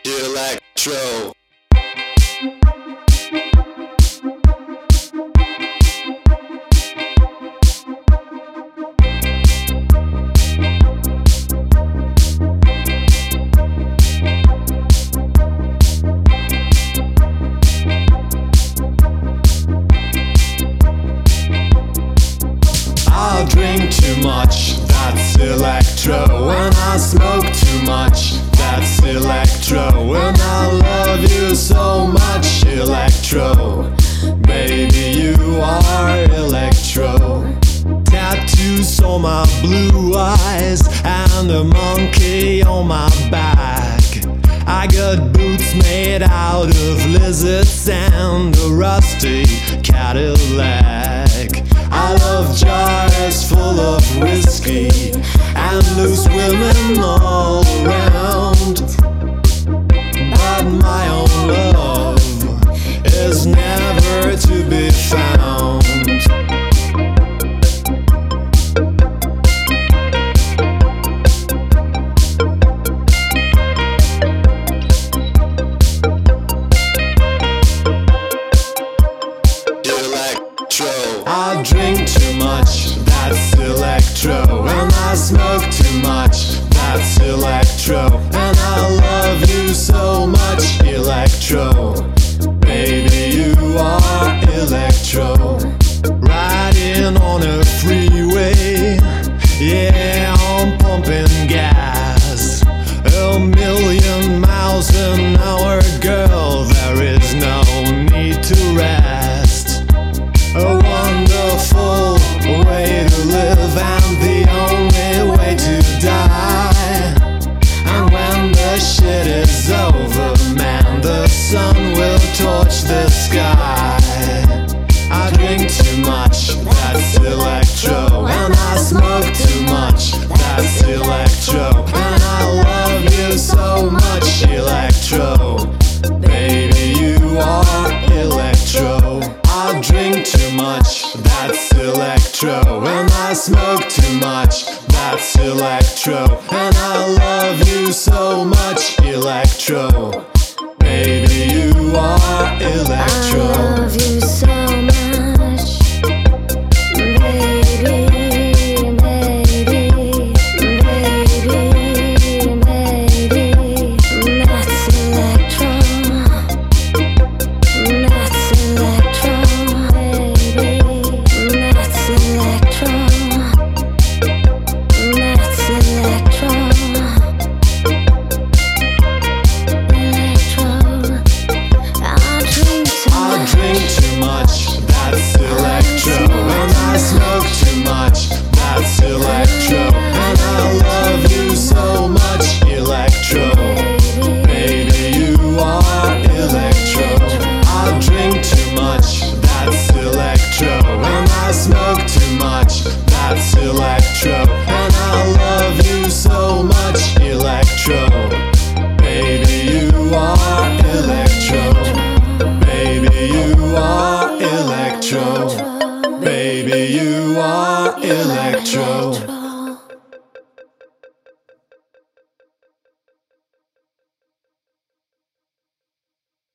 Electro. I drink too much, that's electro. When I smoke too much, that's electro. When I love you so much, electro. Baby, you are electro. Tattoos on my blue eyes and a monkey on my back. I got boots made out of lizards and a rusty Cadillac. I love jars full of whiskey and loose women all around. But my own love is never to be found. I drink too much, that's electro. And I smoke too much, that's electro. And I love you so much, electro. Baby, you are electro. Riding on a freeway, yeah, I'm pumping gas. 1,000,000 miles an hour, girl, there is no need to rest. A wonderful way to live and the only way to die. And when the shit is over, man, the sun will torch the sky. I drink too much, that's electro. And I smoke too much, that's electro. And I love you so much, electro. Baby, you are electro. I drink too much, that's electro. And I smoke too much, that's electro. And I love you so much, electro. Baby, you are electro. I love you so much, baby, baby, baby, baby. That's electro. That's electro, baby. That's electro. That's electro. Electro. I drink too much, that's electro. And I smoke too much, that's electro. And I love you so much, electro. Baby, you are electro. I drink too much, that's electro. And I smoke too much, that's electro. And I love you so much, electro. Baby, you are electro. Baby, you are electro. Baby, you are electro.